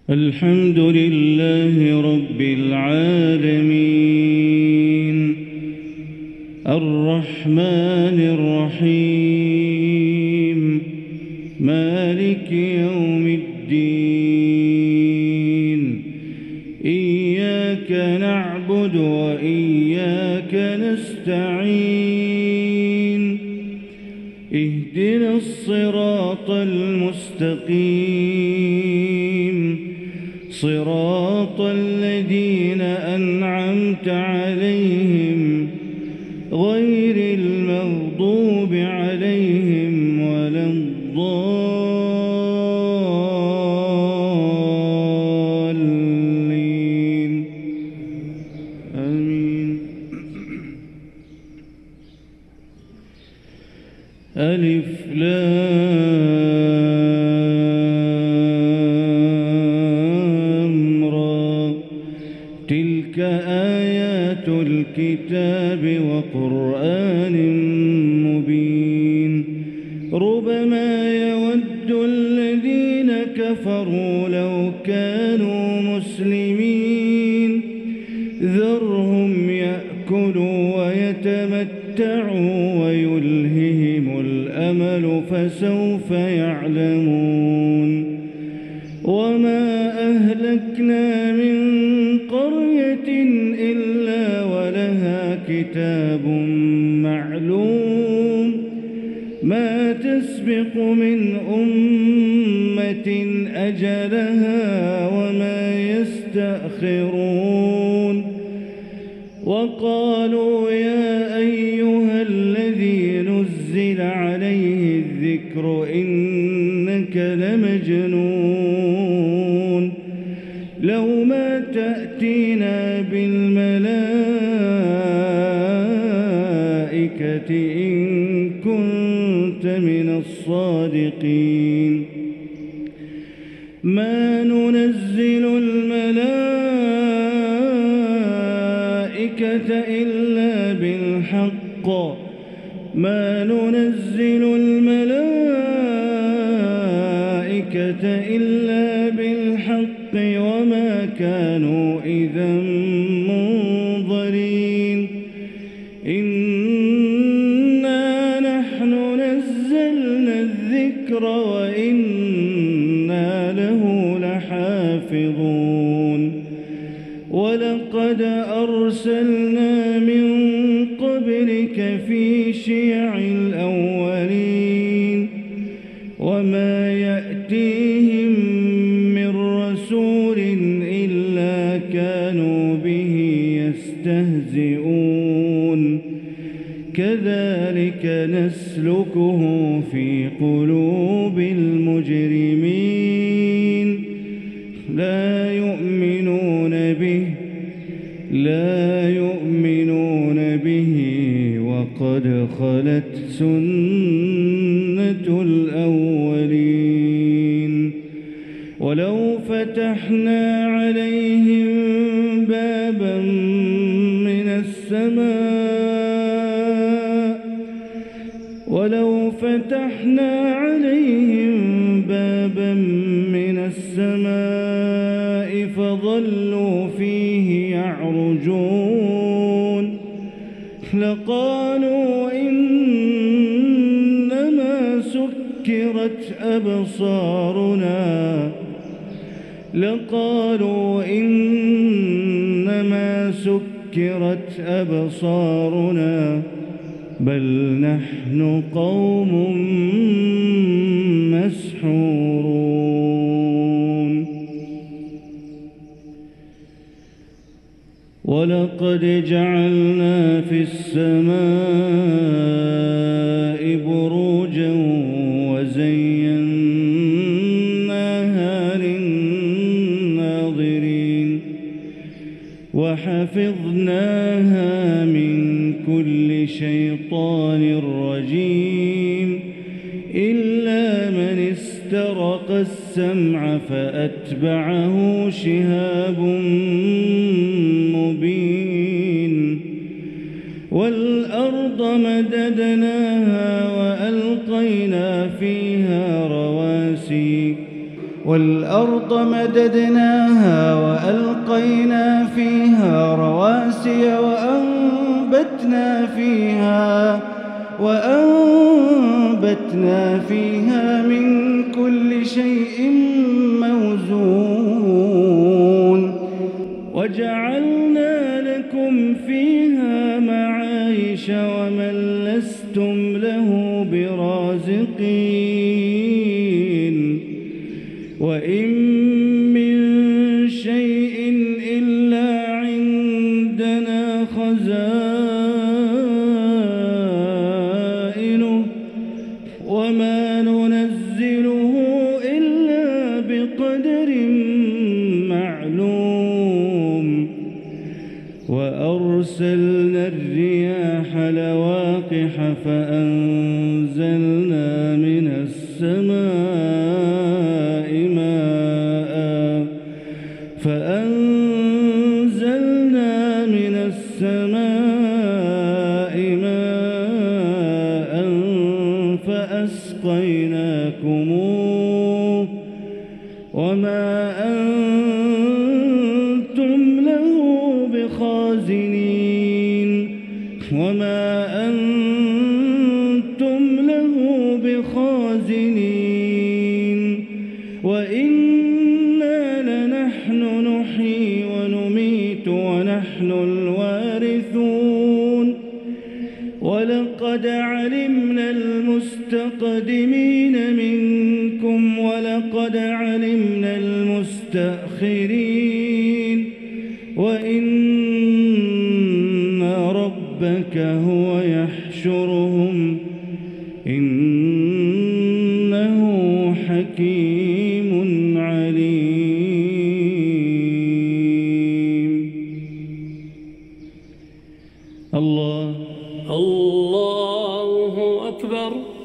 الحمد لله رب العالمين الرحمن الرحيم مالك يوم الدين إياك نعبد وإياك نستعين اهدنا الصراط المستقيم صراط الذين أنعمت عليهم غير المغضوب عليهم ولا الضالين آمين. ألف لام را تلك آيات الكتاب وقرآن مبين ربما يود الذين كفروا لو كانوا مسلمين ذرهم يأكلوا ويتمتعوا ويلههم الأمل فسوف يعلمون وما أهلكنا من قرية إلا ولها كتاب معلوم ما تسبق من أمة أجلها وما يستأخرون وقالوا يا أيها الذي نزل عليه الذكر إنك لمجنون لو ما تأتينا بالملائكة إن كنت من الصادقين ما ننزل الملائكة إلا بالحق ما ننزل الملائكة إلا بالحق وما كانوا إذا منظرين إنا نحن نزلنا الذكر وإنا له لحافظون ولقد أرسلنا من قبلك في شيع الأولين وما يأتيهم من رسول إلا كانوا به يستهزئون كذلك نسلكه في قلوب المجرمين لا يؤمنون به وقد خلت سنة الأولين ولو فتحنا عليهم بابا من السماء فظلوا فيه يعرجون لقالوا إنما سكرت أبصارنا بل نحن قوم مسحورون ولقد جعلنا في السماء بروجا وزيناها للناظرين وحفظناها من كل شيطان رجيم إلا من استرق السمع فأتبعه شهاب مبين والأرض مددناها وألقينا فيها رواسي والأرض مددناها وألقينا فيها رواسي وأنبتنا فيها من كل شيء موزون وجعلنا لكم فيها معايش ومن لستم له برازقين وإن من شيء إلا عندنا خزائنه وما ننزله إلا بقدر معلوم وأرسلنا الرياح لواقح فأنزلنا من السماء ماء فأسقيناكموه وما أنتم له بخازنين وإنا لنحن نحيي ونميت ونحن الوارثون ولقد علمنا المستقدمين منكم ولقد علمنا المستأخرين وإن ربك هو يحشرهم إنه حكيم عليم. الله الله أكبر.